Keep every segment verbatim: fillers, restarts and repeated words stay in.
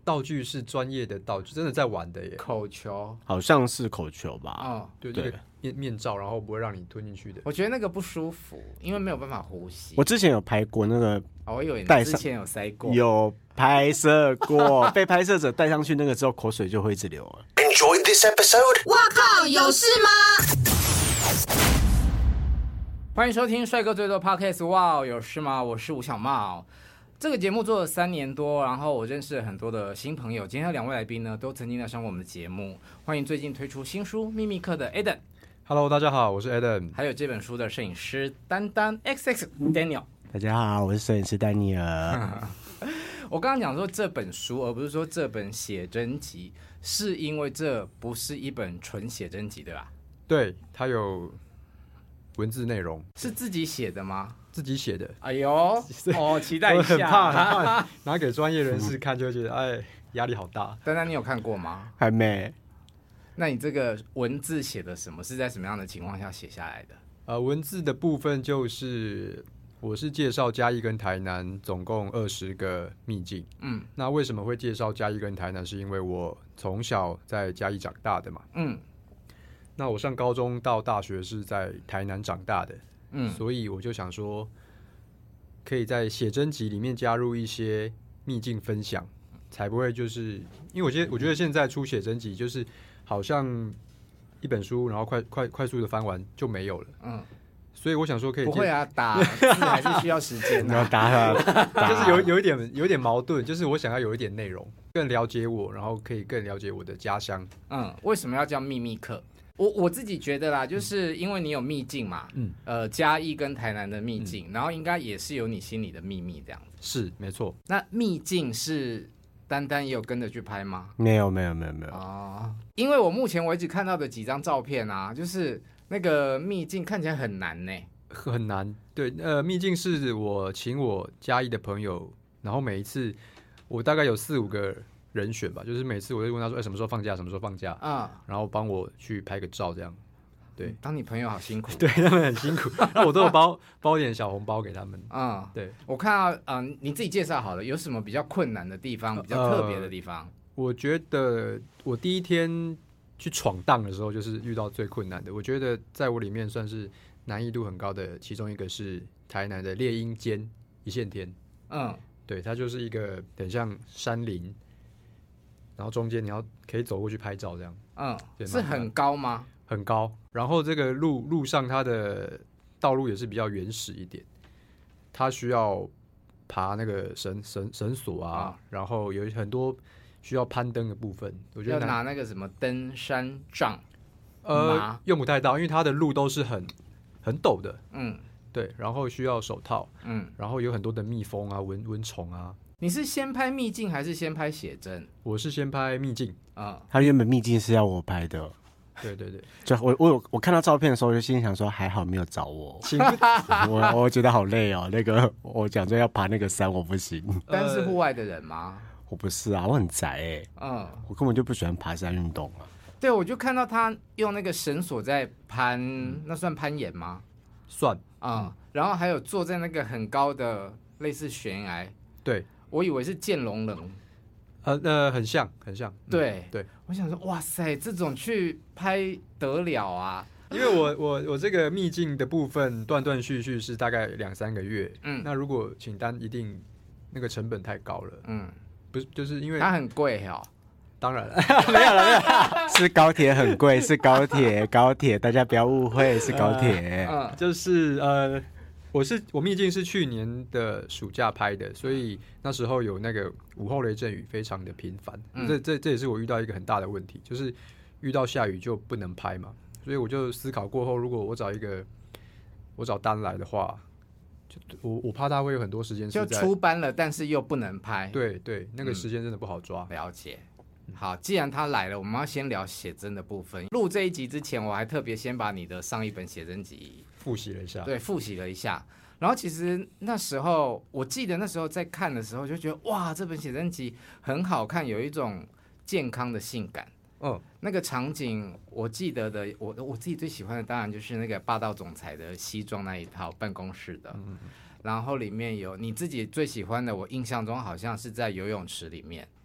道具是专业的道具，真的在玩的耶。 口球好像是口球吧？ 哦， 对对，面面罩，然后不会让你吞进去的。 我觉得那个不舒服，因为没有办法呼吸。 我之前有拍过那个， 哦，我以为你之前有塞过， 有拍摄过，被拍摄者戴上去那个之后，口水就会一直流了。 Enjoyed this episode？ 哇靠，有事吗？ 欢迎收听帅哥最多 Podcast， 哇，有事吗？我是吴小茂。这个节目做了三年多，然后我认识了很多的新朋友。今天的两位来宾呢，都曾经来上过我们的节目。欢迎最近推出新书《秘密课》的 Adam。Hello， 大家好，我是 Adam。 还有这本书的摄影师丹丹 X X Daniel。 大家好，我是摄影师丹尼尔。 我刚刚讲说这本书，而不是说这本写真集，是因为这不是一本纯写真集，对吧？ 对，它有文字内容。 是自己写的吗？ 自己写的。 哎呦，哦，期待一下。 我很怕，很怕拿给专业人士看，就会觉得哎，压力好大。 丹丹，你有看过吗？ 还没。 那你这个文字写的什么？是在什么样的情况下写下来的？ 呃，文字的部分就是我是介绍嘉义跟台南总共二十个秘境。嗯，那为什么会介绍嘉义跟台南？是因为我从小在嘉义长大的嘛。嗯，那我上高中到大学是在台南长大的。嗯，所以我就想说，可以在写真集里面加入一些秘境分享，才不会就是因为我觉得我觉得现在出写真集就是好像一本书，然后快快快速的翻完就没有了。嗯，所以我想说可以不会啊，打字还是需要时间的、啊。 打就是有有一点有一点矛盾，就是我想要有一点内容，更了解我，然后可以更了解我的家乡。 嗯，为什么要叫秘密课？我我自己觉得啦，就是因为你有秘境嘛，嗯，呃，嘉义跟台南的秘境、嗯，然后应该也是有你心里的秘密这样子。 是，没错。 那秘境是丹丹也有跟着去拍吗？ 没有，没有，没有，没有。 哦，因为我目前为止看到的几张照片啊，就是那个秘境看起来很难呢、欸， 很难。对，呃，秘境是我请我嘉义的朋友，然后每一次我大概有四五个人选吧，就是每次我就问他说：“哎、欸，什么时候放假？什么时候放假？”啊、嗯，然后帮我去拍个照，这样。对， 当你朋友好辛苦， 对他们很辛苦，那我都有包包点小红包给他们。嗯，对， 我看到，嗯、呃，你自己介绍好了，有什么比较困难的地方，比较特别的地方？呃、 我觉得我第一天去闯荡的时候，就是遇到最困难的。我觉得在我里面算是难易度很高的，其中一个是台南的猎鹰尖一线天。嗯，对，它就是一个很像山林。然后中间你要可以走过去拍照这样，嗯， 是很高吗？ 很高。然后这个路路上它的道路也是比较原始一点，它需要爬那个绳绳绳索啊、嗯，然后有很多需要攀登的部分。我觉得要拿那个什么登山杖， 呃，用不太到，因为它的路都是很很陡的，嗯，对，然后需要手套，嗯，然后有很多的蜜蜂啊、蚊蚊虫啊。 你是先拍秘境还是先拍写真？ 我是先拍秘境啊，他原本秘境是要我拍的。 对对对， 就我我我看到照片的时候，就心里想说，还好没有找我。我我觉得好累哦，那个我讲说要爬那个山，我不行。 但是户外的人吗？ 我不是啊，我很宅哎、欸，嗯，我根本就不喜欢爬山运动啊。 对，我就看到他用那个绳索在攀、嗯，那算攀岩吗？ 算啊、嗯，然后还有坐在那个很高的类似悬崖， 对。 我以为是剑龙人， 呃呃，很像，很像。 对、 嗯、对， 我想说，哇塞，这种去拍得了啊？ 因为我我我这个秘境的部分断断续续是大概两三个月，嗯，那如果请单一定那个成本太高了，嗯，不是，就是因为它很贵哦。 当然了， 没有了，没有了，是高铁很贵，是高铁，高铁，大家不要误会，是高铁， 嗯、呃，就是呃。我是我秘境是去年的暑假拍的，所以那时候有那个午后雷阵雨，非常的频繁。嗯、这这这也是我遇到一个很大的问题，就是遇到下雨就不能拍嘛。所以我就思考过后，如果我找一个我找单来的话，就我我怕他会有很多时间是在就出班了，但是又不能拍。 对对，那个时间真的不好抓。 嗯、了解。好，既然他来了，我们要先聊写真的部分。录这一集之前，我还特别先把你的上一本写真集复习了一下， 对，复习了一下。然后其实那时候，我记得那时候在看的时候，就觉得哇，这本写真集很好看，有一种健康的性感。嗯，那个场景我记得的，我我自己最喜欢的当然就是那个霸道总裁的西装那一套办公室的。嗯，然后里面有你自己最喜欢的，我印象中好像是在游泳池里面。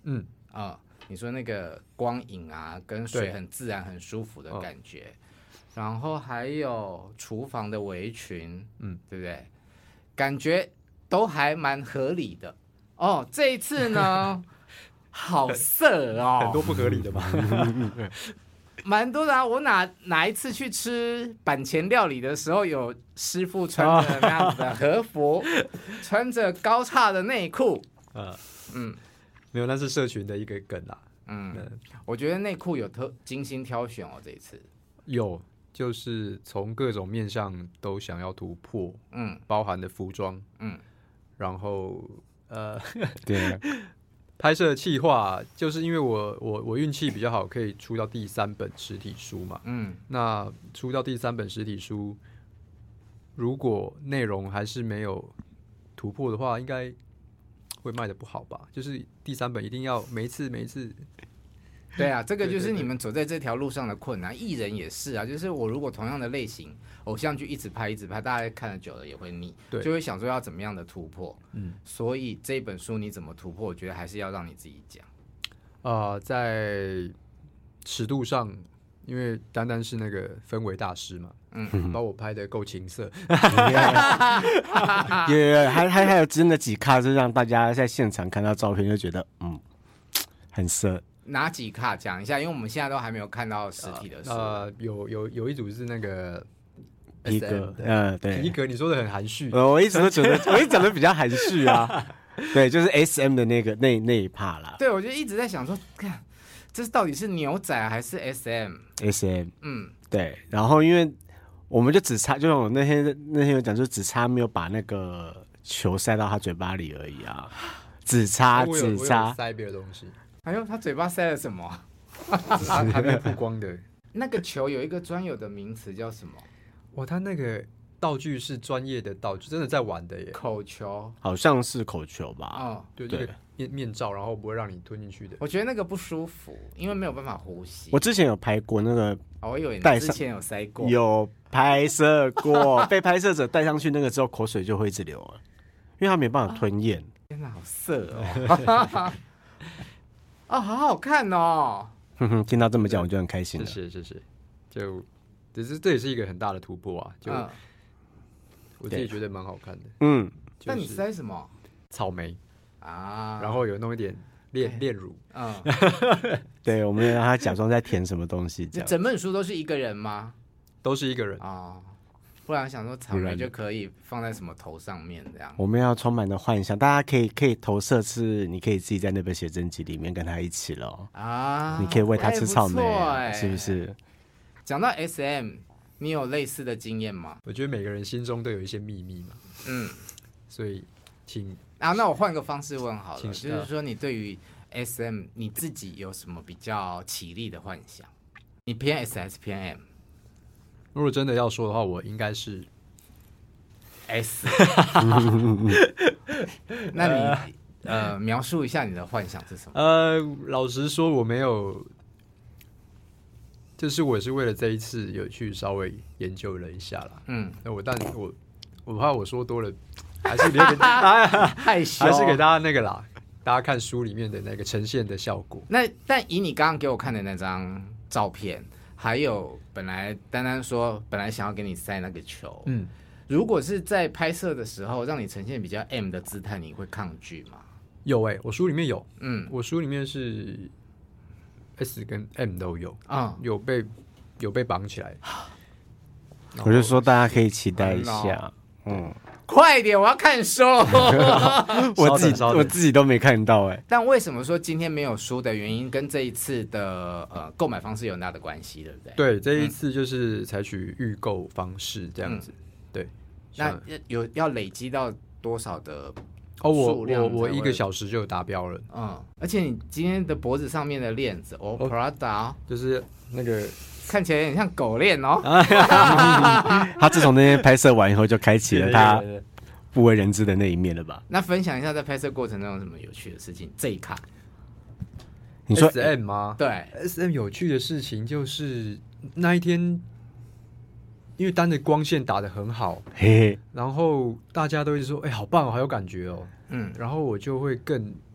嗯啊、呃，你说那个光影啊，跟水很自然、很舒服的感觉。哦、然后还有厨房的围裙，嗯，对不对？感觉都还蛮合理的。哦，这一次呢，好色哦， 很多不合理的吧？ 蛮多的啊！我哪哪一次去吃板前料理的时候，有师傅穿着那样子的和服，穿着高叉的内裤，呃、 嗯，没有，那是社群的一个梗啦。 嗯，嗯我觉得内裤有特精心挑选哦，这一次有，就是从各种面向都想要突破，嗯，包含的服装，嗯，然后呃， 对。 拍摄企划就是因为我我我运气比较好，可以出到第三本实体书嘛。嗯，那出到第三本实体书，如果内容还是没有突破的话，应该会卖得不好吧？就是第三本一定要每一次每一次。 对啊，这个就是你们走在这条路上的困难。艺人也是啊，就是我如果同样的类型偶像剧一直拍一直拍，大家看了久了也会腻，就会想说要怎么样的突破。嗯，所以这本书你怎么突破，我觉得还是要让你自己讲。 呃，在尺度上，因为单单是那个氛围大师嘛，嗯，把我拍得够情色， 也还还还有真的几卡是让大家在现场看到照片就觉得嗯很色。 哪几卡讲一下？因为我们现在都还没有看到实体的书。 呃，有有有一组是那个皮革，嗯，对， 皮革，你说的很含蓄。 呃，我一直都觉得，我一直讲的比较含蓄啊。对，就是 S M 的那个那那一趴啦。 对，我就一直在想说，看这到底是牛仔还是 S M？S M， 嗯，对。然后因为我们就只差，就像我那天那天有讲，就只差没有把那个球塞到他嘴巴里而已啊，只差只差塞别的东西。 哎呦，他嘴巴塞了什么？ 还没有曝光的。 那个球有一个专有的名词叫什么？ 哇，他那个道具是专业的道具，真的在玩的耶。 口球， 好像是口球吧？ 哦， 对对，面面罩，然后不会让你吞进去的。 我觉得那个不舒服，因为没有办法呼吸。 我之前有拍过那个， 哦，我以为你之前有塞过， 有拍摄过，被拍摄者戴上去那个之后，口水就会一直流了，因为他没办法吞咽。 天哪，好色哦！哦，好好看哦！ 哼哼，听到这么讲，我就很开心了。 谢谢谢谢，就只是这也是一个很大的突破啊！就、嗯、我自己觉得蛮好看的。嗯， 那你塞什么？ 草莓啊，然后有弄一点炼炼乳。嗯， 对，我们让他假装在填什么东西。这样， 整本书都是一个人吗？ 都是一个人啊。哦，不然想说草莓就可以放在什么头上面这样。 我们要充满的幻想，大家可以可以投射是，你可以自己在那本写真集里面跟他一起咯啊，你可以喂他吃草莓，欸、是不是？ 讲到 S M， 你有类似的经验吗？ 我觉得每个人心中都有一些秘密嘛，嗯，所以请啊，那我换个方式问好了，就是说你对于 S M 你自己有什么比较绮丽的幻想？你偏 S 还是偏 M？ 如果真的要说的话，我应该是 S 。那你呃描述一下你的幻想是什么？ 呃，老实说我没有，就是我是为了这一次有去稍微研究了一下啦。嗯，那我但我我怕我说多了，还是留给大家害羞， 还是给大家那个啦，大家看书里面的那个呈现的效果。 那但以你刚刚给我看的那张照片。还有，本来丹丹说，本来想要给你塞那个球，嗯，如果是在拍摄的时候让你呈现比较 M 的姿态，你会抗拒吗？ 有哎、欸，我书里面有，嗯，我书里面是 S 跟 M 都有，啊、嗯，有被有被绑起来， 我就说大家可以期待一下，嗯。 快一点，我要看书。 我自己我自己都没看到哎、欸。 但为什么说今天没有书的原因，跟这一次的呃购买方式有很大的关系，对不对？ 对，这一次就是采取预购方式这样子。嗯、对， 那有要累积到多少的哦？我我我一个小时就有达标了。 嗯，而且你今天的脖子上面的链子，哦 ，Prada， 就是那个。 看起来有点像狗链哦。 他自从那天拍摄完以后，就开启了他不为人知的那一面了吧？ 那分享一下在拍摄过程中有什么有趣的事情？这一卡， 你说 S M 吗？ 对 ，S M 有趣的事情就是那一天，因为单的光线打得很好，嘿嘿，然后大家都一直说：“哎、欸，好棒哦，好有感觉哦。”嗯，然后我就会更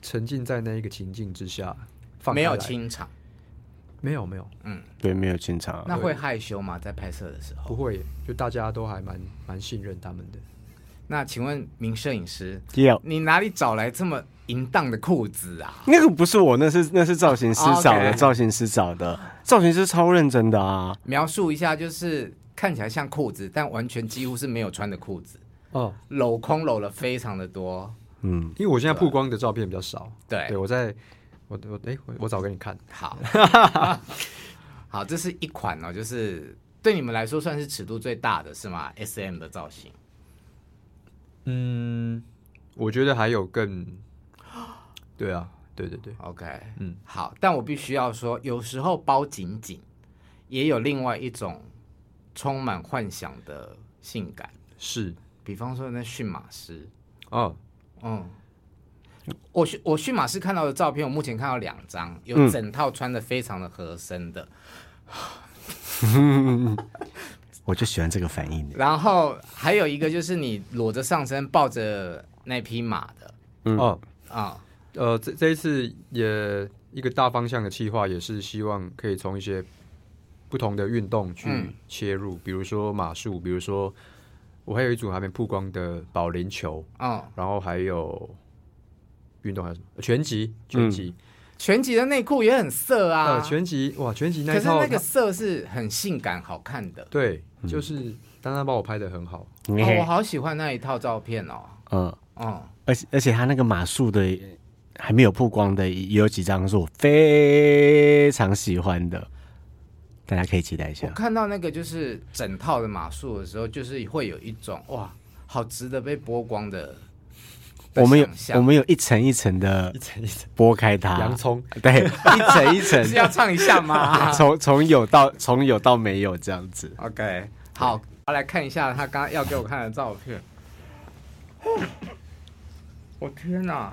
沉浸在那一个情境之下，放没有清场， 没有没有， 嗯，对，没有清场。 那会害羞吗？在拍摄的时候？ 不会，就大家都还蛮蛮信任他们的。 那请问名摄影师， yeah. 你哪里找来这么淫荡的裤子啊？ 那个不是我，那是那是造型师找的， okay. 造型师找的，造型师超认真的啊。 描述一下，就是看起来像裤子，但完全几乎是没有穿的裤子。哦，镂空镂了非常的多。 嗯，因为我现在曝光的照片比较少。 对， 对我在我我哎、欸，我我找给你看。 好，好，这是一款哦，就是对你们来说算是尺度最大的是吗 ？S M 的造型。 嗯，我觉得还有更，对啊，对对对 ，OK， 嗯，好，但我必须要说，有时候包紧紧，也有另外一种充满幻想的性感， 是， 比方说那驯马师， 哦， 嗯，我驯我驯马师看到的照片，我目前看到两张，有整套穿的非常的合身的。 嗯我就喜欢这个反应。 然后还有一个就是你裸着上身抱着那匹马的， 嗯哦啊呃这这一次也一个大方向的企划，也是希望可以从一些不同的运动去切入，嗯、比如说马术，比如说我还有一组还没曝光的保龄球，哦，然后还有运动还有什么拳击，拳击。嗯拳击的内裤也很色啊！ 呃，拳击哇，拳击那套，可是那个色是很性感好看的。 对，就是丹丹帮我拍的很好、 嗯哦，我好喜欢那一套照片哦。 嗯嗯，而且而且他那个马术的还没有曝光的，也有几张是我非常喜欢的，大家可以期待一下。 我看到那个就是整套的马术的时候，就是会有一种哇，好值得被剥光的。 我们有我们有一层一层的， 一层一层剥开它， 洋葱， 对，一层一层是要唱一下吗？ 从从有到从有到没有这样子。 OK， 好，我来看一下他刚刚要给我看的照片。我天哪！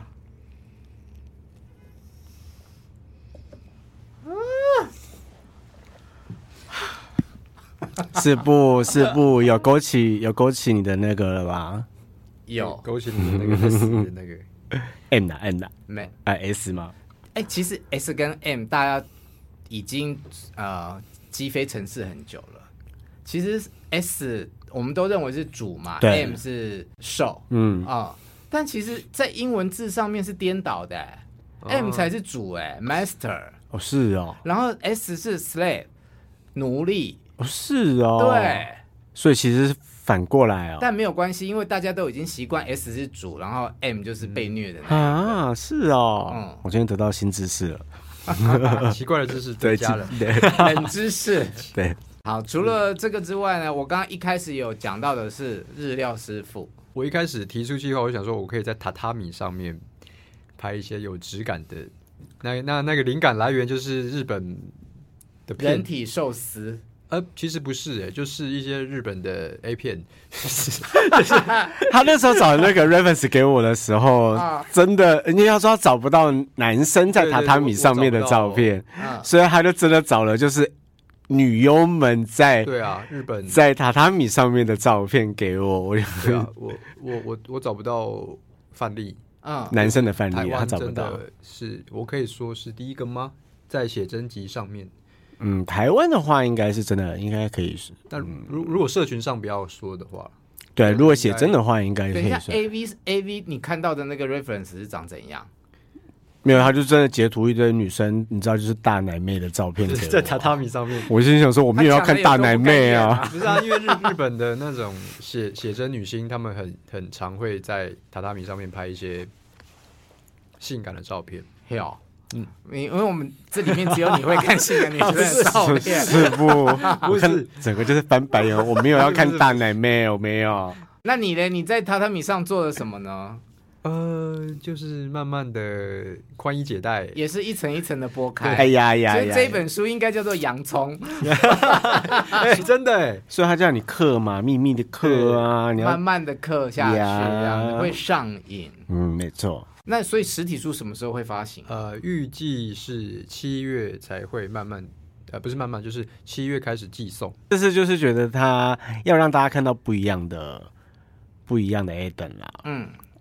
是不是不有勾起有勾起你的那个了吧？ 有勾起你的那个 S 的那个 M 的 M 的没啊 S 吗？ 哎、欸，其实 S 跟 M 大家已经呃积非成是很久了。其实 S 我们都认为是主嘛 ，M 是受，嗯啊、呃，但其实在英文字上面是颠倒的、欸哦、，M 才是主哎、欸、，Master 哦是哦， 然后 S 是 Slave 奴隶哦是哦， 对， 所以其实是。反过来哦， 但没有关系，因为大家都已经习惯 S 是主，然后 M 就是被虐的那一个啊，是哦，嗯，我今天得到新知识了，奇怪的知识增加了， 冷知识， 对， 好，除了这个之外呢，我刚刚一开始有讲到的是日料师傅， 我一开始提出计划，我想说我可以在榻榻米上面拍一些有质感的，那那那个灵感来源就是日本的人体寿司。 呃，其实不是哎、欸，就是一些日本的 A 片。 他那时候找那个 reference 给我的时候，啊、真的，人家要说他找不到男生在榻榻米上面的照片，对对对所以他就真的找了就是女优们在对啊日本在榻榻米上面的照片给我。我对啊，我我我我找不到范例， 嗯， 男生的范例他找不到。 是我可以说是第一个吗？在写真集上面。 嗯，台湾的话应该是真的，应该可以是。 但如如果社群上不要说的话， 对，如果写真的话，应该可以算。 等一下 ，A V A V， 你看到的那个 reference 是长怎样？ 没有，他就真的截图一堆女生，你知道，就是大奶妹的照片给我， 在榻榻米上面。 我心想说，我没有要看大奶妹啊。 不是啊，因为日日本的那种写写真女星，她们很很常会在榻榻米上面拍一些性感的照片。 有。嗯，因为我们这里面只有你会看性感女生的照片， 是不？不是，整个就是翻白眼。我没有要看大奶妹，我没有。 那你呢？你在榻榻米上做了什么呢？ 呃，就是慢慢的宽衣解带， 也是一层一层的剥开。 哎呀呀！ 所以这本书应该叫做洋葱。 哎，真的哎， 所以他叫你刻嘛，秘密的刻啊，你要慢慢的刻下去，这样会上瘾。 嗯，没错。 那所以实体书什么时候会发行？ 呃，预计是七月才会慢慢，呃，不是慢慢，就是七月开始寄送。 这次就是觉得他要让大家看到不一样的、不一样的 Adam 啦。嗯，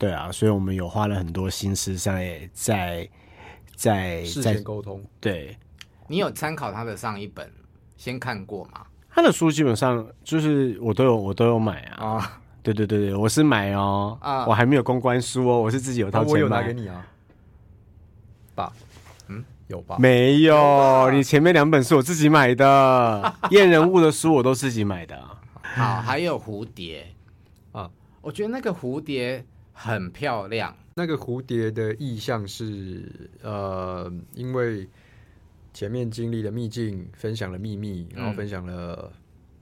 对啊，所以我们有花了很多心思在在在事前沟通。 对， 你有参考他的上一本先看过吗？ 他的书基本上就是我都有我都有买啊。哦，对对对对，我是买哦，啊，我还没有公关书哦，我是自己有掏钱买。 我有拿给你啊，爸，嗯，有吧？ 没有，有你前面两本是我自己买的，验人物的书我都自己买的。 好，还有蝴蝶啊，我觉得那个蝴蝶很漂亮。 那个蝴蝶的意象是，呃，因为前面经历了秘境，分享了秘密，然后分享了，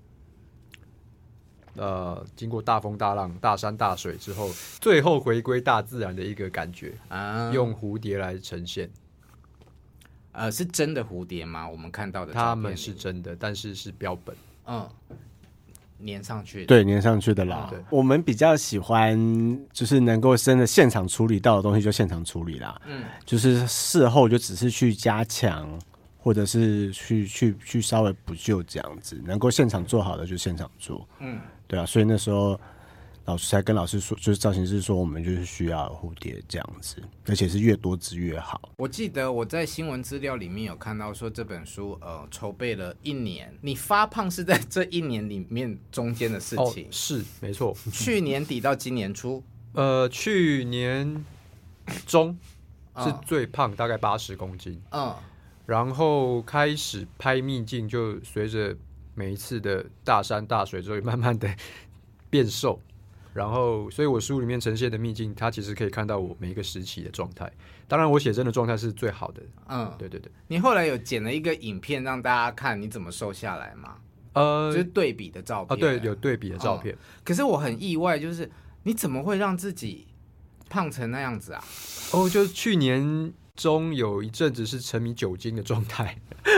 嗯、呃，经过大风大浪、大山大水之后，最后回归大自然的一个感觉啊，用蝴蝶来呈现。 呃，是真的蝴蝶吗？我们看到的照片他们是真的，但是是标本。嗯。 粘上去的， 对，粘上去的啦。嗯、我们比较喜欢就是能够真的现场处理到的东西就现场处理啦。嗯，就是事后就只是去加强，或者是去去去稍微补救这样子，能够现场做好的就现场做。嗯，对啊，所以那时候老师才跟老师说，就是造型师说，我们就是需要蝴蝶这样子，而且是越多只越好。 我记得我在新闻资料里面有看到说，这本书呃筹备了一年，你发胖是在这一年里面中间的事情。 哦，是没错。 去年底到今年初， 呃，去年中是最胖，大概八十公斤。嗯，然后开始拍秘境，就随着每一次的大山大水之后，慢慢的变瘦。然后，所以我书里面呈现的秘境，它其实可以看到我每一个时期的状态。当然，我写真的状态是最好的。嗯，对对对。 你后来有剪了一个影片让大家看你怎么瘦下来吗？呃，就是对比的照片。 啊，对，有对比的照片。嗯、 可是我很意外，就是你怎么会让自己胖成那样子啊？ 哦，就是去年中有一阵子是沉迷酒精的状态。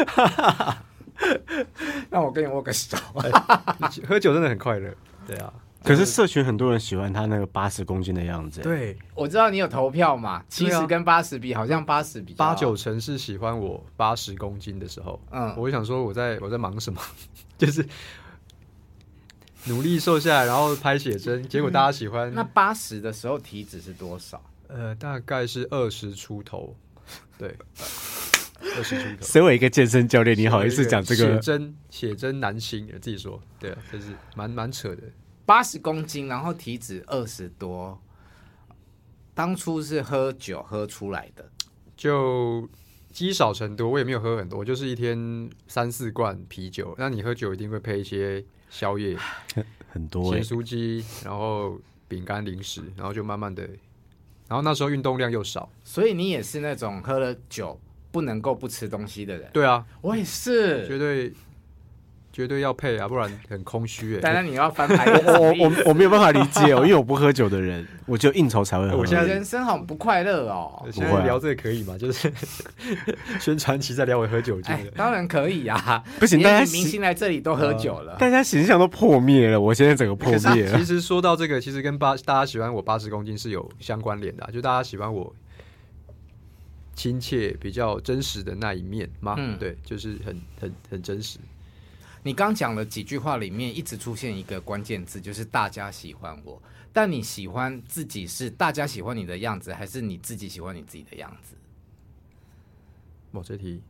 让我跟你握个手。 喝酒真的很快乐。对啊。 可是社群很多人喜欢他那个八十公斤的样子。 对， 我知道你有投票嘛，七十跟八十比，好像八十比八九成是喜欢我八十公斤的时候。嗯，我就想说我在我在忙什么，就是努力瘦下来，然后拍写真，结果大家喜欢。 嗯、那八十的时候体脂是多少？ 呃，大概是二十出头。对，二十出头。 身为一个健身教练，你好意思讲这个？ 写真写真男星，自己说，对啊，就是蛮蛮扯的。 八十公斤，然后体脂二十多，当初是喝酒喝出来的， 就积少成多。我也没有喝很多，我就是一天三四罐啤酒。那你喝酒一定会配一些宵夜， 很多咸酥鸡，然后饼干、零食，然后就慢慢的，然后那时候运动量又少， 所以你也是那种喝了酒不能够不吃东西的人。 对啊， 我也是， 绝对。绝对要配啊，不然很空虚哎。 当然你要翻牌， 我我我没有办法理解哦，因为我不喝酒的人，我只有应酬才会喝。 我现在人生好不快乐哦。 现在聊这个可以吗？就是宣传期在聊我喝酒精的、 哎，当然可以啊。 不行，大家明星来这里都喝酒了， 大家形象都破灭了。我现在整个破灭了。 其实说到这个，其实跟八大家喜欢我八十公斤是有相关联的、啊，就大家喜欢我亲切、比较真实的那一面吗？嗯，对，就是很很很真实。 你刚讲了几句话里面一直出现一个关键字，就是大家喜欢我。但你喜欢自己是大家喜欢你的样子，还是你自己喜欢你自己的样子？ 某这题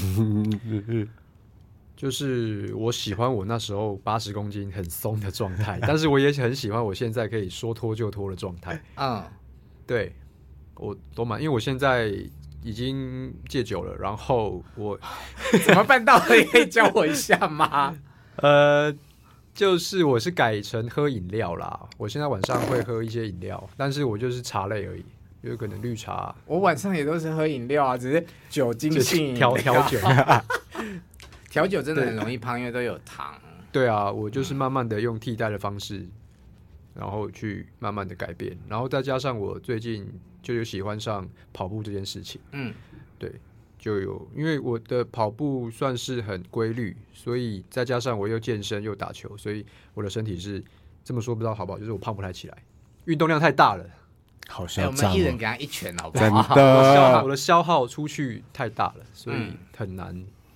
就是我喜欢我那时候八十公斤很松的状态，但是我也很喜欢我现在可以说脱就脱的状态。嗯，对，我都蛮，因为我现在已经戒酒了，然后我怎么办到的？你可以教我一下吗？ 呃，就是我是改成喝饮料啦。我现在晚上会喝一些饮料，但是我就是茶类而已，有可能绿茶。 我晚上也都是喝饮料啊，只是酒精性调调酒。 调酒真的很容易胖，因为都有糖。 对啊，我就是慢慢的用替代的方式，然后去慢慢的改变，然后再加上我最近就有喜欢上跑步这件事情。嗯，对，就有因为我的跑步算是很规律，所以再加上我又健身又打球，所以我的身体是这么说不知道好不好，就是我胖不太起来，运动量太大了。 好嚣张、哦欸！我们一人给他一拳好不好？ 真的， 我的消耗出去太大了，所以很难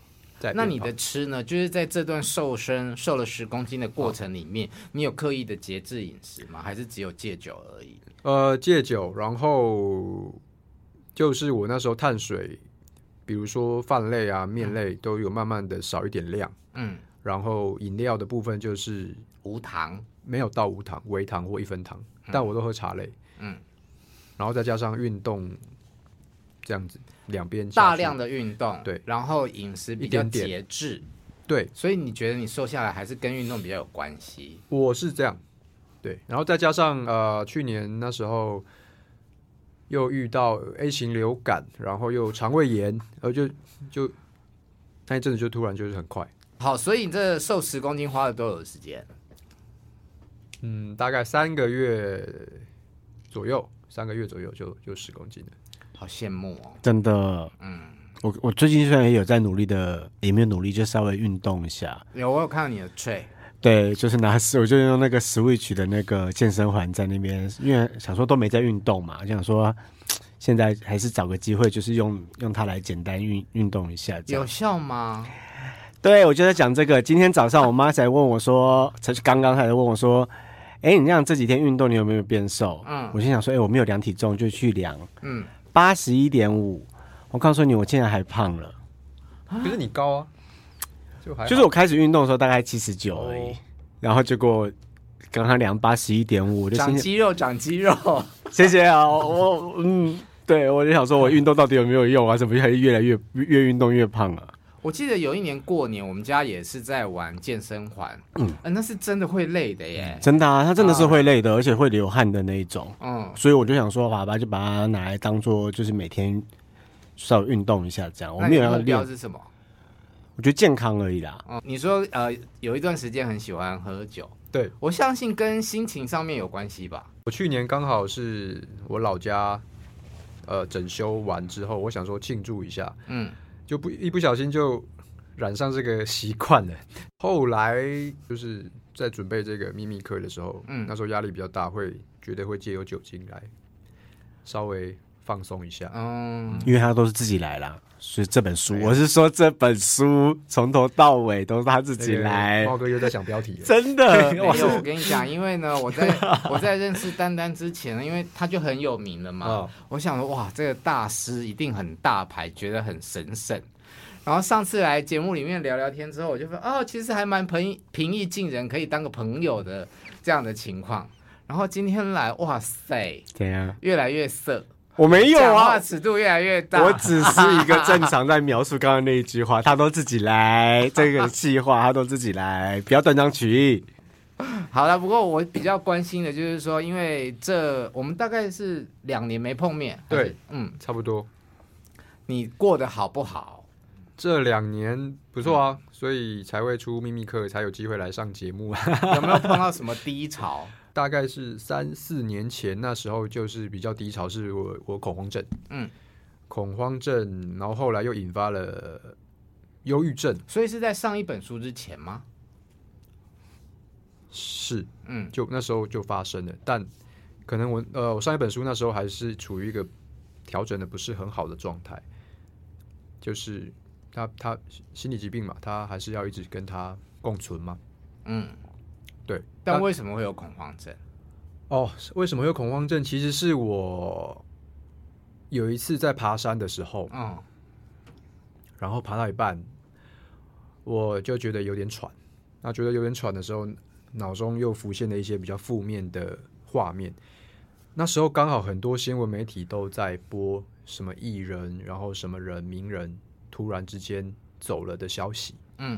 那你的吃呢？就是在这段瘦身瘦了十公斤的过程里面，你有刻意的节制饮食吗？还是只有戒酒而已？ 呃，戒酒，然后就是我那时候碳水，比如说饭类啊、面类都有慢慢的少一点量，嗯，然后饮料的部分就是无糖， 没有到无糖、微糖或一分糖，嗯、但我都喝茶类，嗯，然后再加上运动，这样子两边大量的运动， 对， 然后饮食比较节制， 点点对， 所以你觉得你瘦下来还是跟运动比较有关系？ 我是这样，对，然后再加上呃，去年那时候。又遇到 A 型流感，然后又肠胃炎，然后就就那一阵子就突然就是很快。 好，所以你这瘦十公斤花了多久时间？ 嗯，大概三个月左右，三个月左右就就十公斤了。 好羡慕哦， 真的。嗯，我我最近虽然也有在努力的，也没有努力，就稍微运动一下。 有，我有看到你的 tray。 对，就是拿我就用那个 Switch 的那个健身环在那边，因为想说都没在运动嘛，就想说现在还是找个机会，就是用用它来简单运运动一下。 有效吗？ 对，我就在讲这个。今天早上我妈才问我说，才刚刚才问我说，哎、欸，你这样这几天运动，你有没有变瘦？嗯，我心想说，哎、欸，我没有量体重，就去量，嗯，八十一点五。我告诉你，我现在还胖了。 可是你高啊。就, 就是我开始运动的时候大概七十九而已，哦、然后结果刚刚量八十一点五， 长肌肉，长肌肉， 谢谢啊！我嗯，对我就想说，我运动到底有没有用啊？怎么还越来越越运动越胖啊？ 我记得有一年过年，我们家也是在玩健身环，嗯，呃、那是真的会累的耶， 真的啊，它真的是会累的，啊、而且会流汗的那一种，嗯，所以我就想说，好吧，就把它拿来当做就是每天稍微运动一下这样。我没有要练。 目标是什么？ 我觉得健康而已啦。 嗯，你说呃，有一段时间很喜欢喝酒， 对， 我相信跟心情上面有关系吧。 我去年刚好是我老家呃整修完之后，我想说庆祝一下，嗯，就不一不小心就染上这个习惯了。后来就是在准备这个秘密课的时候，嗯，那时候压力比较大，会觉得会借由酒精来稍微放松一下， 嗯，因为他都是自己来啦。所以这本书，我是说这本书从头到尾都是他自己来。 茂哥又在想标题了， 真的。 没有，我跟你讲，因为呢，我在我在认识丹丹之前，因为他就很有名了嘛，哦、我想说哇，这个大师一定很大牌，觉得很神圣。然后上次来节目里面聊聊天之后，我就说哦，其实还蛮平平易近人，可以当个朋友的这样的情况。然后今天来，哇塞， 怎样？ 越来越色。 我没有啊， 讲话尺度越来越大。 我只是一个正常在描述刚刚那一句话，他都自己来，这个计划他都自己来，不要断章取义。 好了，不过我比较关心的就是说，因为这我们大概是两年没碰面， 对，嗯，差不多。 你过得好不好？ 这两年不错啊，嗯、所以才会出秘密课，才有机会来上节目。 有没有碰到什么低潮？ 大概是三四年前，那时候就是比较低潮，是我我恐慌症，嗯，恐慌症，然后后来又引发了忧郁症， 所以是在上一本书之前吗？ 是，嗯，就那时候就发生了，但可能我呃我上一本书那时候还是处于一个调整的不是很好的状态，就是他他心理疾病嘛，他还是要一直跟他共存嘛，嗯。对， 但为什么会有恐慌症？ 哦，为什么会有恐慌症？其实是我有一次在爬山的时候，嗯，然后爬到一半，我就觉得有点喘。那觉得有点喘的时候，脑中又浮现了一些比较负面的画面。那时候刚好很多新闻媒体都在播什么艺人，然后什么人名人突然之间走了的消息，嗯，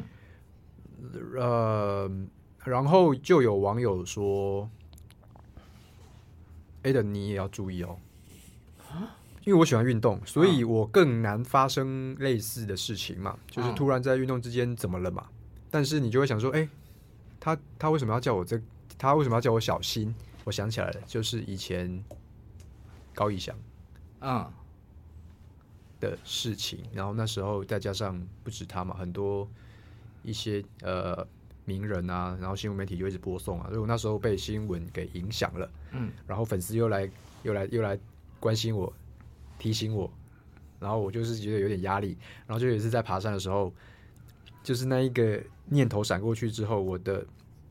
呃。然后就有网友说 ：“Adam， 你也要注意哦，因为我喜欢运动，所以我更难发生类似的事情嘛，就是突然在运动之间怎么了嘛？但是你就会想说，哎，他他为什么要叫我这？他为什么要叫我小心？我想起来了，就是以前高以翔嗯的事情，然后那时候再加上不止他嘛，很多一些呃。”名人啊，然后新闻媒体就一直播送啊，所以我那时候被新闻给影响了，嗯，然后粉丝又来又来又来关心我，提醒我，然后我就是觉得有点压力，然后就有一次在爬山的时候， 就是那一个念头闪过去之后，我的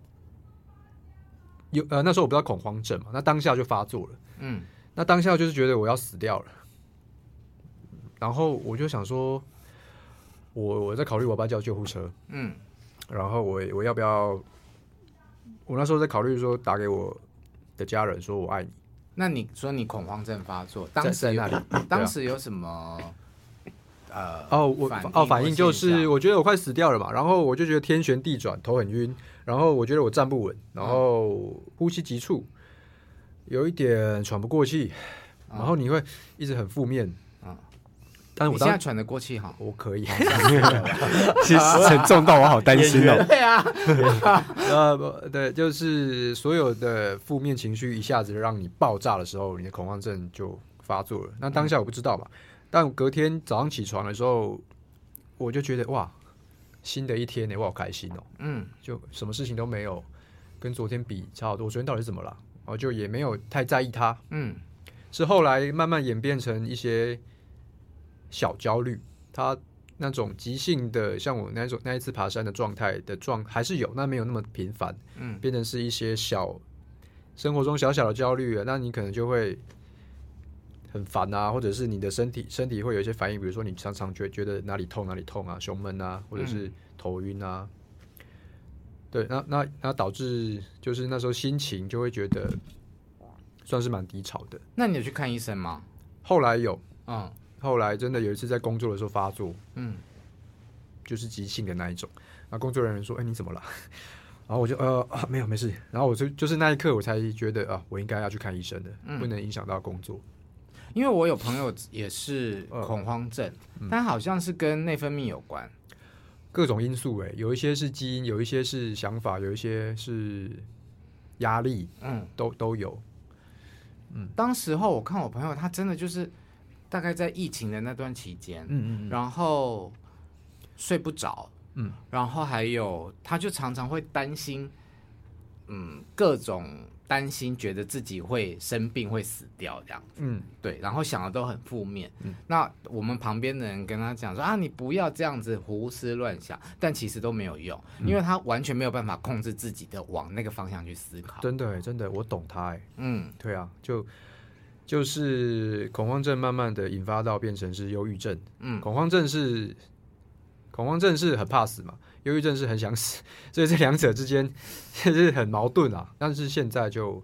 有呃那时候我不知道恐慌症嘛，那当下就发作了，嗯，那当下就是觉得我要死掉了，然后我就想说，我我在考虑我要不要叫救护车，嗯，然后我我要不要，我那时候在考虑说打给我的家人说我爱你。 那你说你恐慌症发作，当时有当时有什么？呃， 哦，我哦，反应就是我觉得我快死掉了嘛，然后我就觉得天旋地转，头很晕，然后我觉得我站不稳，然后呼吸急促，有一点喘不过气，嗯、然后你会一直很负面。嗯， 但是我现在喘得过气哈， 我可以。 其实沉重到我好担心哦。 对啊， 呃，对，就是所有的负面情绪一下子让你爆炸的时候，你的恐慌症就发作了。那当下我不知道嘛。嗯，但隔天早上起床的时候，我就觉得哇，新的一天呢，我好开心哦。嗯，就什么事情都没有，跟昨天比差好多。我昨天到底是怎么了？然后就也没有太在意它。嗯，是后来慢慢演变成一些小焦虑，它那种急性的，像我那种那一次爬山的状态的状还是有，那没有那么频繁。嗯，变成是一些小生活中小小的焦虑，那你可能就会。很烦啊，或者是你的身体身体会有一些反应，比如说你常常觉觉得哪里痛哪里痛啊，胸闷啊，或者是头晕啊，嗯、对，那那那导致就是那时候心情就会觉得算是蛮低潮的。 那你有去看医生吗？ 后来有，嗯，后来真的有一次在工作的时候发作，嗯，就是急性的那一种。那工作人员说：“哎、欸，你怎么了？”然后我就呃、啊、没有没事。然后我就就是那一刻我才觉得啊，我应该要去看医生的，嗯、不能影响到工作。 因为我有朋友也是恐慌症，嗯、但好像是跟内分泌有关， 各种因素哎、欸，有一些是基因，有一些是想法，有一些是压力，嗯，都都有。 嗯，当时候我看我朋友，他真的就是大概在疫情的那段期间，嗯嗯嗯，然后睡不着，嗯，然后还有他就常常会担心，嗯，各种。担心，觉得自己会生病，会死掉这样子，嗯，对，然后想的都很负面。嗯，那我们旁边的人跟他讲说啊，你不要这样子胡思乱想，但其实都没有用，嗯、因为他完全没有办法控制自己的往那个方向去思考。 真的，真的，我懂他哎，嗯，对啊，就就是恐慌症慢慢的引发到变成是忧郁症，嗯，恐慌症是恐慌症是很怕死嘛。忧郁症是很想死，所以这两者之间是很矛盾啊。但是现在就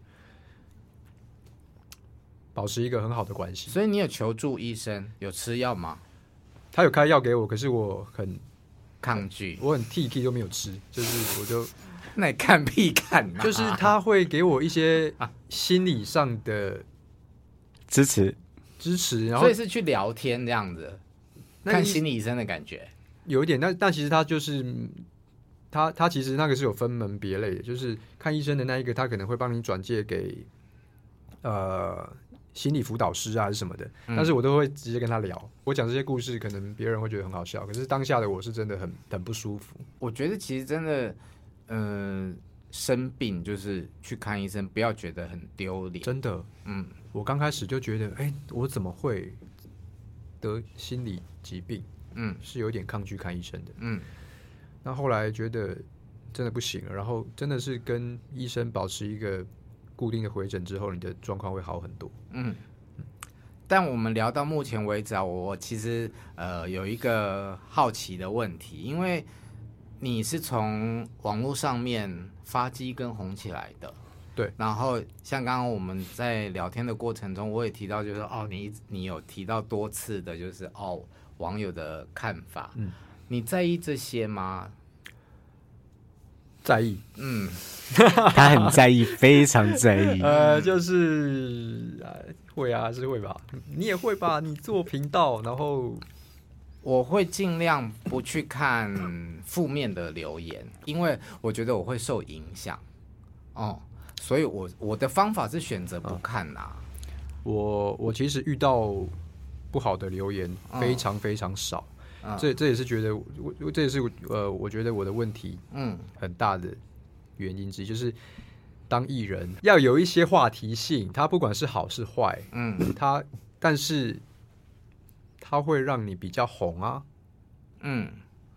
保持一个很好的关系。 所以你有求助医生，有吃药吗？ 他有开药给我，可是我很抗拒， 我很 T K 都没有吃，就是我就那你看屁看、啊， 就是他会给我一些心理上的支持支持，然后所以是去聊天这样子，看心理医生的感觉。 有一点，但但其实他就是他他其实那个是有分门别类的，就是看医生的那一个，他可能会帮你转介给呃心理辅导师啊还是什么的，嗯、但是我都会直接跟他聊。我讲这些故事，可能别人会觉得很好笑，可是当下的我是真的很很不舒服。 我觉得其实真的，嗯、呃，生病就是去看医生，不要觉得很丢脸。 真的，嗯，我刚开始就觉得，哎、欸，我怎么会得心理疾病？嗯，是有点抗拒看医生的。嗯，那后来觉得真的不行了，然后真的是跟医生保持一个固定的回诊之后，你的状况会好很多。嗯， 但我们聊到目前为止啊，我其实呃有一个好奇的问题，因为你是从网络上面发迹跟红起来的。 对， 然后像刚刚我们在聊天的过程中，我也提到，就是哦，你你有提到多次的，就是哦。网友的看法，嗯，你在意这些吗？ 在意， 嗯， 他很在意，非常在意。 呃，就是、呃、会啊，是会吧？你也会吧？你做频道，然后我会尽量不去看负面的留言，因为我觉得我会受影响。哦，所以我我的方法是选择不看呐、啊。 我我其实遇到。不好的留言非常非常少，嗯、这这也是觉得我这也是呃，我觉得我的问题，嗯，很大的原因之一，就是当艺人要有一些话题性，它不管是好是坏，嗯，它但是它会让你比较红啊，嗯，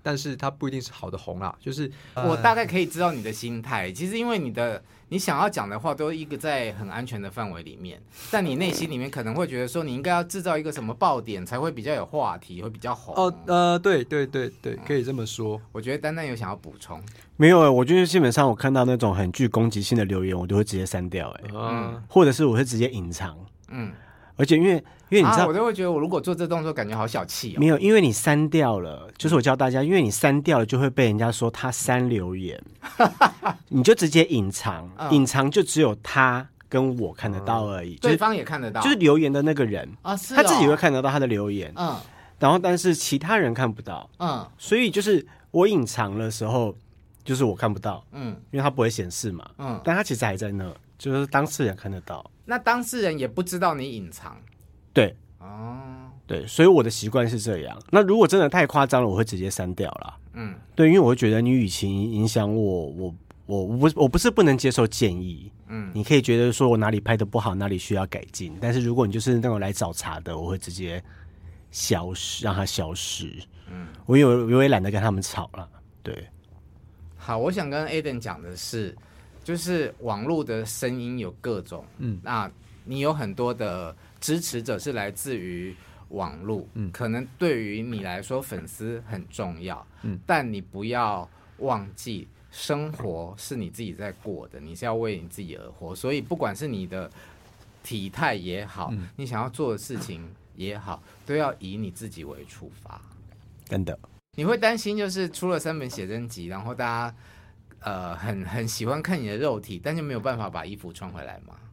但是它不一定是好的红啦。就是、 呃、我大概可以知道你的心态，其实因为你的你想要讲的话都一个在很安全的范围里面，但你内心里面可能会觉得说你应该要制造一个什么爆点才会比较有话题，会比较红。 哦，呃，对对对对，可以这么说。 我觉得丹丹有想要补充。 没有，我觉得基本上我看到那种很具攻击性的留言，我都会直接删掉，哎、嗯，或者是我会直接隐藏，嗯，而且因为因为你知道、啊， 我都会觉得我如果做这动作，感觉好小气哦。 没有，因为你删掉了，就是我教大家，因为你删掉了，就会被人家说他删留言，你就直接隐藏，隐、嗯、藏就只有他跟我看得到而已，嗯就是、对方也看得到， 就是留言的那个人啊，是、哦、他自己会看得到他的留言，嗯，然后但是其他人看不到，嗯，所以就是我隐藏的时候。就是我看不到，嗯，因为它不会显示嘛，嗯，但它其实还在那，就是当事人看得到。 那当事人也不知道你隐藏， 对，哦，对，所以我的习惯是这样。那如果真的太夸张了，我会直接删掉啦，嗯，对，因为我会觉得你与其影响我，我我我不我不是不能接受建议，嗯，你可以觉得说我哪里拍的不好，哪里需要改进，但是如果你就是那种来找茬的，我会直接消失，让它消失，嗯，我有我也懒得跟他们吵了，对。 好，我想跟 Aden 讲的是，就是网络的声音有各种，嗯，那你有很多的支持者是来自于网络，嗯，可能对于你来说粉丝很重要，嗯，但你不要忘记，生活是你自己在过的，你是要为你自己而活，所以不管是你的体态也好，嗯，你想要做的事情也好，都要以你自己为出发， 真的。 你会担心就是出了三本写真集，然后大家呃很很喜欢看你的肉体，但就没有办法把衣服穿回来吗？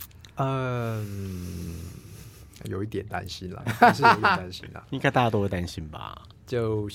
嗯，有一点担心啦，还是有一点担心啦。 应该大家都会担心吧？ 就是，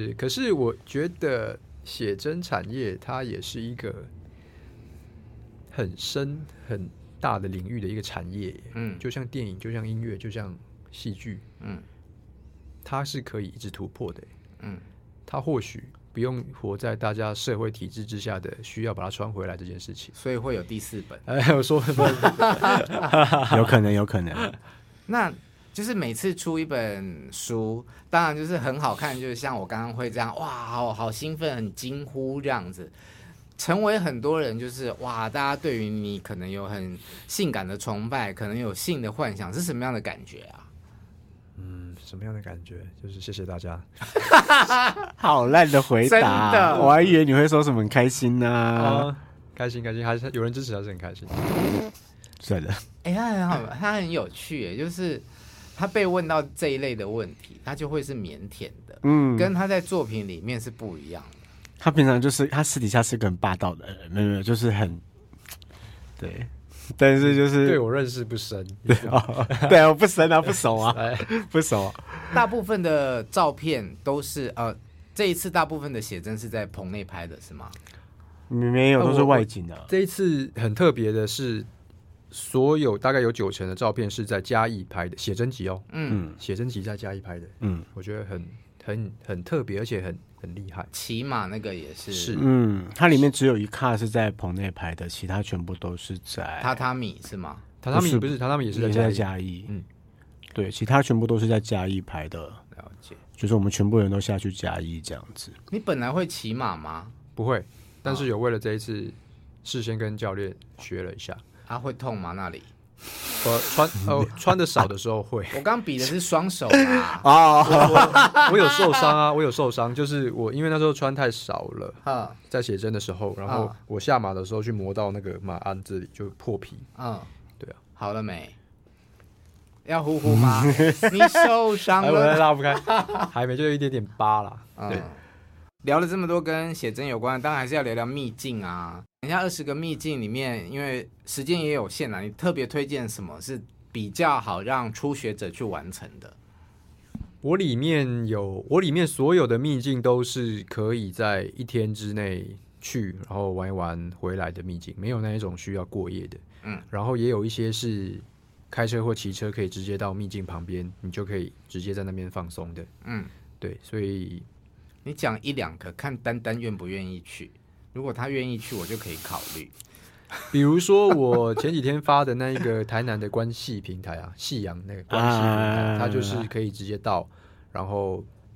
可是我觉得写真产业它也是一个很深很大的领域的一个产业，嗯，就像电影，就像音乐，就像戏剧，嗯，它是可以一直突破的。嗯，他或许不用活在大家社会体制之下的需要把它穿回来这件事情， 所以会有第四本。 哎，我说有可能，有可能。 那就是每次出一本书，当然就是很好看，就是像我刚刚会这样，哇，好好兴奋，很惊呼这样子，成为很多人就是哇，大家对于你可能有很性感的崇拜，可能有性的幻想，是什么样的感觉啊？ 嗯，什么样的感觉？就是谢谢大家。 好烂的回答，真的，我还以为你会说什么很开心呢、啊哦。开心开心，还是有人支持，还是很开心。 是的， 哎、欸，他很好，他很有趣耶，就是他被问到这一类的问题，他就会是腼腆的，嗯，跟他在作品里面是不一样的。 他平常就是他私底下是个很霸道的人，没有没有，就是很对。但是就是对我认识不深， 对哦，对我不深啊，不熟啊，不熟、啊。 大部分的照片都是呃，这一次大部分的写真是在棚内拍的，是吗？ 没有，都是外景的、啊。 这一次很特别的是，所有大概有九成的照片是在嘉义拍的写真集哦。嗯，写真集在嘉义拍的，嗯，我觉得很很很特别，而且很。很厉害， 骑马那个也是， 是， 嗯，它里面只有一卡是在棚内拍的，其他全部都是在榻榻米是吗？ 榻榻米不是榻榻米也是在嘉义，嗯，对，其他全部都是在嘉义拍的， 了解， 就是我们全部人都下去嘉义这样子。 你本来会骑马吗？ 不会，但是有为了这一次，事先跟教练学了一下。 啊，会痛吗？那里？ 我穿呃穿的少的时候会， 我刚比的是双手啊， 哦我，我有受伤啊，我有受伤，就是我因为那时候穿太少了，在写真的时候，然后我下马的时候去磨到那个马鞍这里就破皮，嗯，对啊， 好了没？要呼呼吗？你受伤了， 我拉不开，还没，就有一点点疤啦。对， 聊了这么多跟写真有关的，当然还是要聊聊秘境啊。等一下二十个秘境里面，因为时间也有限啊，你特别推荐什么是比较好让初学者去完成的？ 我里面有，我里面所有的秘境都是可以在一天之内去，然后玩一玩回来的秘境，没有那一种需要过夜的。嗯，然后也有一些是开车或骑车可以直接到秘境旁边，你就可以直接在那边放松的。嗯，对，所以你讲一两个，看丹丹愿不愿意去。如果他愿意去，我就可以考虑。 比如说，我前几天发的那一个台南的关系平台啊，夕阳那个关系平台，啊、它就是可以直接到，然后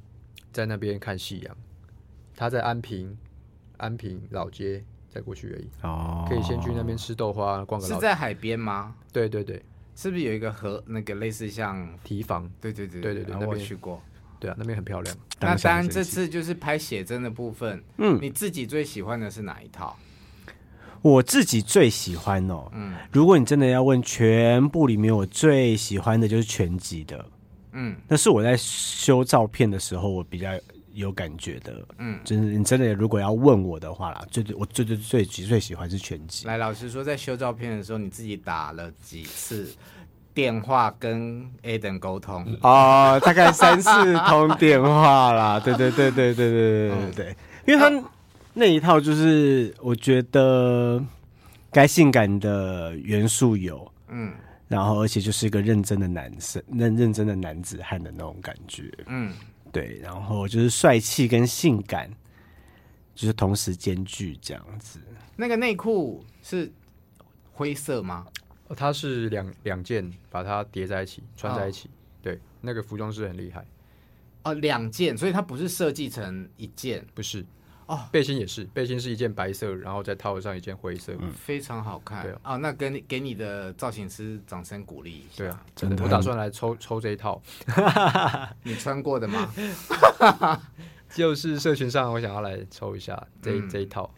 在那边看夕阳。他在安平，安平老街再过去而已。哦，可以先去那边吃豆花，逛个老街。 是在海边吗？ 对对对， 是不是有一个河，那个类似像堤防？ 对对对对对对， 那边我去过。 对啊，那边很漂亮。 那当然，这次就是拍写真的部分。嗯，你自己最喜欢的是哪一套？ 我自己最喜欢哦，嗯，如果你真的要问全部里面，我最喜欢的就是全集的。嗯，那是我在修照片的时候，我比较有感觉的。嗯，就是你真的如果要问我的话啦，最最我最最最最最喜欢是全集。 来，老实说，在修照片的时候，你自己打了几次电话跟 Aden 沟通？ 哦，大概三四通电话啦。对对对对对对对对对，因为他那一套就是我觉得该性感的元素有，嗯。然后，而且就是一个认真的男生，认认真的男子汉的那种感觉，嗯，对。然后就是帅气跟性感，就是同时兼具这样子。 那个内裤是灰色吗？ 哦、它是两两件，把它叠在一起，穿在一起。哦、对，那个服装师很厉害。 哦，两件，所以它不是设计成一件， 不是。哦，背心也是，背心是一件白色，然后再套上一件灰色， 嗯，非常好看。对啊，那跟给你的造型师掌声鼓励一下。 对啊，真的，我打算来抽抽这一套。 你穿过的吗？ 就是社群上，我想要来抽一下这、嗯、这一套。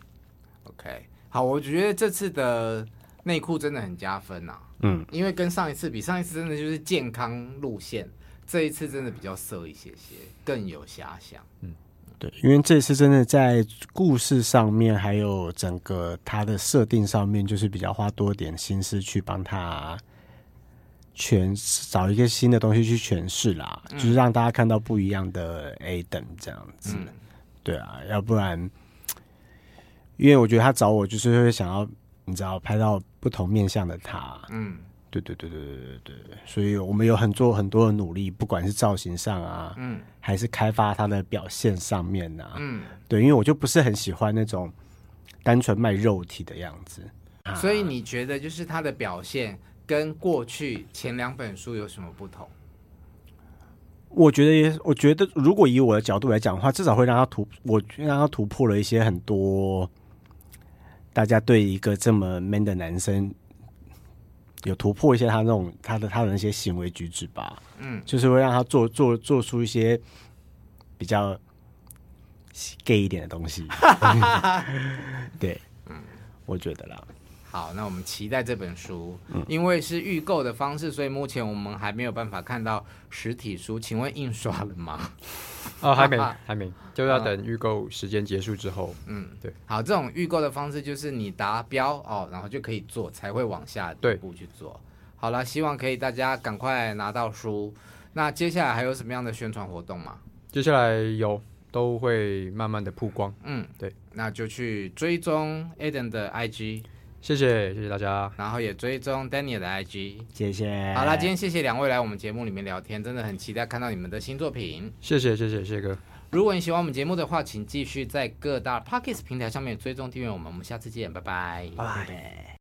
OK， 好，我觉得这次的内裤真的很加分啊。嗯，因为跟上一次比，上一次真的就是健康路线，这一次真的比较色一些些，更有遐想。嗯。 对，因为这次真的在故事上面，还有整个它的设定上面，就是比较花多点心思去帮他诠找一个新的东西去诠释啦，嗯、就是让大家看到不一样的 Aden 这样子。嗯、对啊，要不然，因为我觉得他找我就是会想要，你知道，拍到不同面向的他。嗯。对对对对对对对，所以我们有很做很多的努力，不管是造型上啊，嗯，还是开发它的表现上面啊，嗯，对，因为我就不是很喜欢那种单纯卖肉体的样子， 啊、所以你觉得就是它的表现跟过去前两本书有什么不同？ 我觉得也，我觉得如果以我的角度来讲的话，至少会让他突，我让他突破了一些很多大家对一个这么 man 的男生。有突破一些他那种他的他的那些行为举止吧，嗯，就是会让他做做做出一些比较 gay 一点的东西，对，嗯，我觉得啦。 好，那我们期待这本书，嗯、因为是预购的方式，所以目前我们还没有办法看到实体书。请问印刷了吗？ 哦，还没，还没，就要等预购时间结束之后。嗯，对。 好，这种预购的方式就是你达标哦，然后就可以做，才会往下一步去做。好了，希望可以大家赶快拿到书。那接下来还有什么样的宣传活动吗？ 接下来有。都会慢慢的曝光。嗯，对， 那就去追踪 Aden 的 I G。 谢谢，谢谢大家。 然后也追踪 Daniel 的 I G， 谢谢。 好啦，今天谢谢两位来我们节目里面聊天，真的很期待看到你们的新作品。 谢谢，谢谢，谢哥。 如果你喜欢我们节目的话，请继续在各大 Podcast 平台上面追踪订阅我们。我们下次见，拜拜， 拜拜。